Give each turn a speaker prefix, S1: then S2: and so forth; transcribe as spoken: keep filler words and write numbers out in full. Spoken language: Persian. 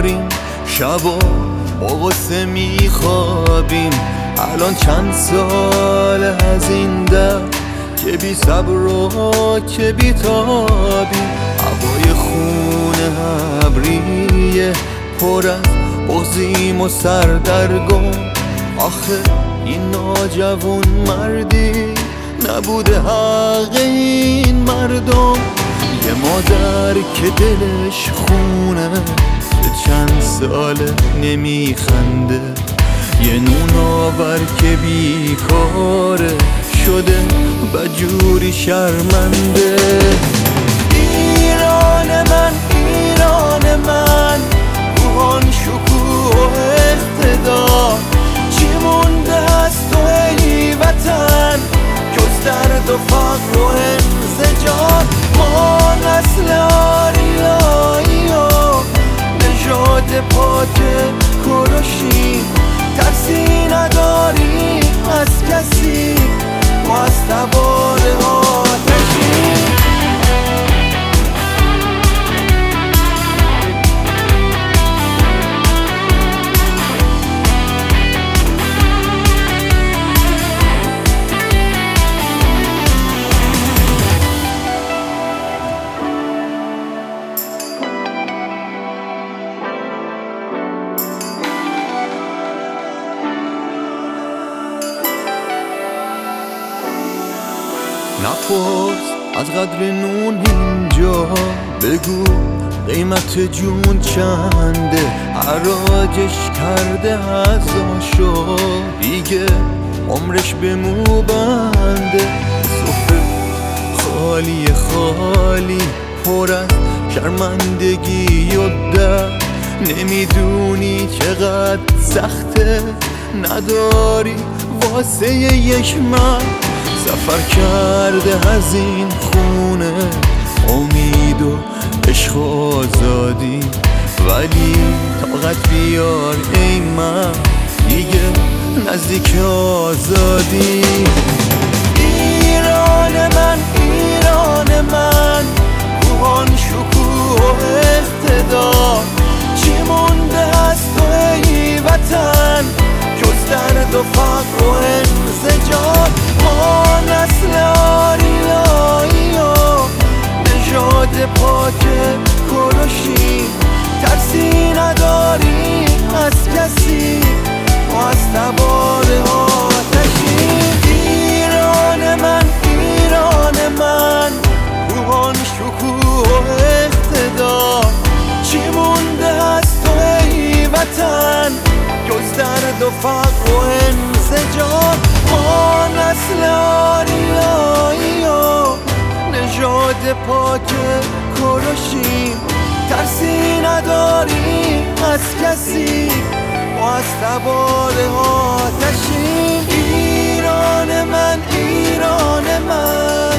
S1: داریم، شبا با غصه میخوابیم. الان چند سال از این در که بی صبر و که بی تابیم. هوای خونه ابریه پر از بغضیم و سردرگم. آخه این ناجوان مردی نبوده حق این مردم. یه مادر که دلش خونه که چند ساله نمیخنده، یه نون آور که بیکاره شده بجوری شرمنده. ایران من، ایران من، روحان شکوه و اقتدار. چی مونده از تو ای وطن جز درد و فقر و انزجار؟ ما نسل آریایی و نژاد پاک کوروشیم، ترسی نداریم از کسی، ما از تبار آتشیم. نپرس از قدر نون اینجا، بگو قیمت جون چنده. حراجش کرده ازاشو دیگه عمرش به مو بنده. سفره خالی خالی پر از شرمندگی و در، نمیدونی چقدر سخته نداری واسه یک مرد. سفر کرده از این خونه امید و عشق و آزادی، ولی طاقت بیار ای من دیگه نزدیک آزادی. ایران من، ایران من، روحان شکوه و اقتدار. چی مونده از تو ای وطن جز درد و فقر و انزجار؟ ما نسل آریایی و نژاد پاک کوروشیم، ترسی نداریم از کسی، ما از تبار آتشیم. ایران من، ایران من، روحان شکوه و اقتدار. چی مونده از تو ای وطن جز درد و فقر و انزجار؟ ما نسل آریایی و نژاد پاک کوروشیم، ترسی نداریم از کسی، ما از تبار آتشیم. ایران من، ایران من.